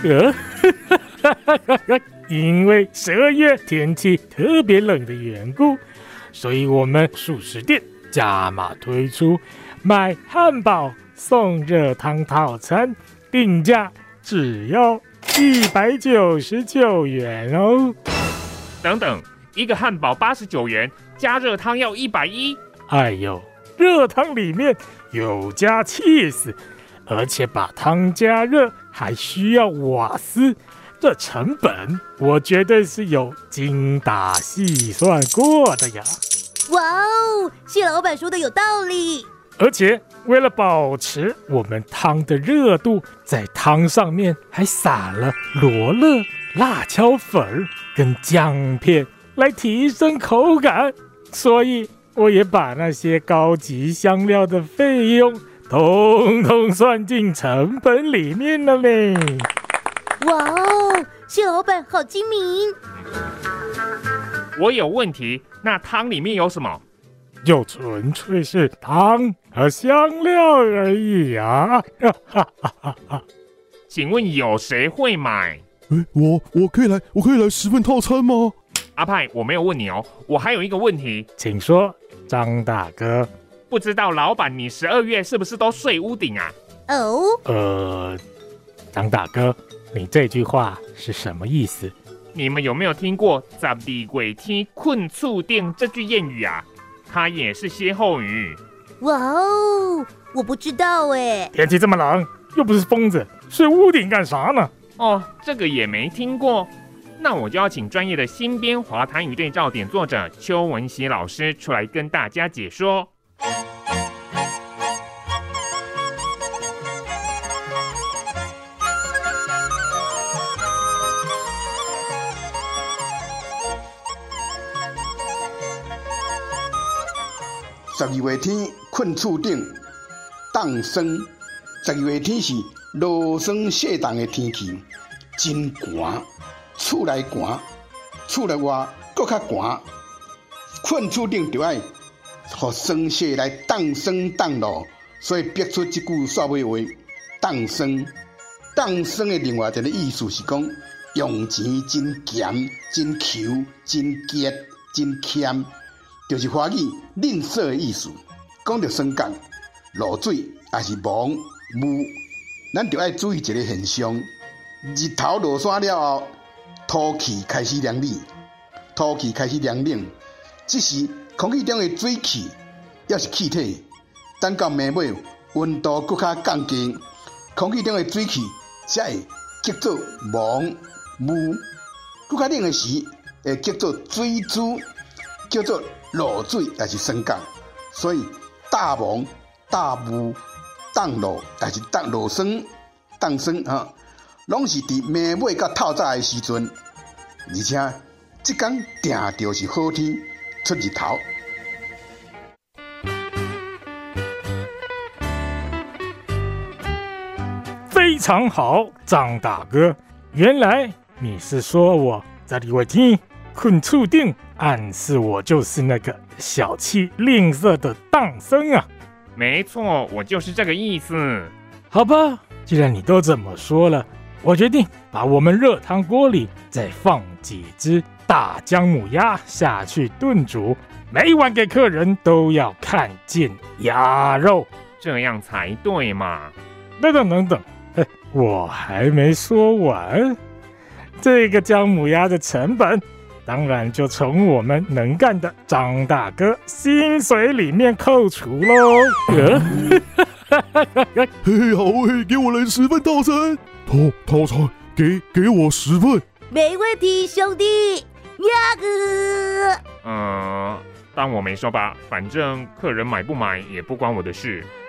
因为12月天气特别冷的缘故，所以我们素食店加码推出买汉堡送热汤套餐，定价只要199元哦。 等等，一个汉堡89元，加热汤要110。 哎呦，热汤里面有加cheese，而且把汤加热还需要瓦斯，这成本我绝对是有精打细算过的呀。 哇哦，谢老板说的有道理。 而且为了保持我们汤的热度，在汤上面还撒了罗勒、辣椒粉跟姜片来提升口感，所以我也把那些高级香料的费用统统算进成本里面了嘞。 哇哦，谢老板好精明。 我有问题，那汤里面有什么？ 就纯粹是汤和香料而已啊！ 请问有谁会买？ 我可以来10份套餐吗？ 阿派，我没有问你哦，我还有一个问题， 请说，张大哥。 不知道老板你12月是不是都睡屋顶啊？ 哦， 张大哥，你这句话是什么意思？ 你们有没有听过"十二月天困厝顶"这句谚语啊？它也是歇后语。 哇哦，我不知道哎。 天气这么冷，又不是疯子，睡屋顶干啥呢？ 哦，这个也没听过。那我就要请专业的新编华台语对照点作者邱文熙老师出来跟大家解说。 12月天困厝顶，冻霜。12月天是落霜雪冻的天气，真寒，厝内寒，厝内外搁较寒。困厝顶就要互霜雪来冻霜冻落，所以逼出这句煞尾话：冻霜。冻霜的另外一个意思是讲，用钱真俭、真求、真节、真欠。就是华语吝啬的意思，讲到霜降、落水还是蒙雾，咱就要注意一个现象：日头落山了后，土气开始凉理，土气开始凉冷，这时空气中的水汽也是气体，等到暝尾温度更加降低，空气中的水汽才会结做蒙雾，更加冷的时会结做水珠，叫做落水还是霜降，所以大蒙、大雾、冻落还是冻落霜、冻霜拢是伫暝尾甲透早的时阵，而且这天定就是好天出日头。 非常好，张大哥，原来你是说我12月天困厝顶，暗示我就是那个小气吝啬的荡生啊。 没错，我就是这个意思。 好吧，既然你都这么说了，我决定把我们热汤锅里再放几只大姜母鸭下去炖煮，每晚给客人都要看见鸭肉， 这样才对嘛。 等，我还没说完。这个姜母鸭的成本当然就从我们能干的张大哥薪水里面扣除咯。 嘿，好诶，给我来10份套餐，套餐给我10份。 没问题，兄弟。呀哥， 当我没说吧，反正客人买不买也不关我的事。